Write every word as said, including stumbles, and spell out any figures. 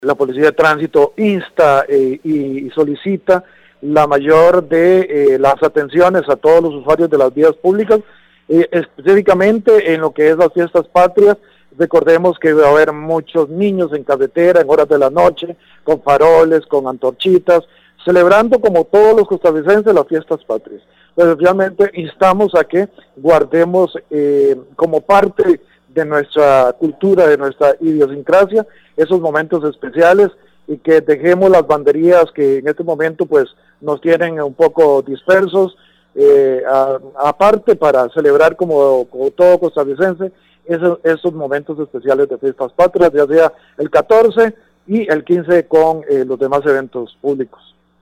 La Policía de Tránsito insta eh, y solicita la mayor de eh, las atenciones a todos los usuarios de las vías públicas, eh, específicamente en lo que es las fiestas patrias. Recordemos que va a haber muchos niños en carretera en horas de la noche, con faroles, con antorchitas, celebrando como todos los costarricenses las fiestas patrias. Pero realmente instamos a que guardemos eh, como parte de nuestra cultura, de nuestra idiosincrasia, esos momentos especiales, y que dejemos las banderías que en este momento pues nos tienen un poco dispersos, eh, a, aparte para celebrar como, como todo costarricense esos, esos momentos especiales de fiestas patrias, ya sea el catorce y el quince con eh, los demás eventos públicos.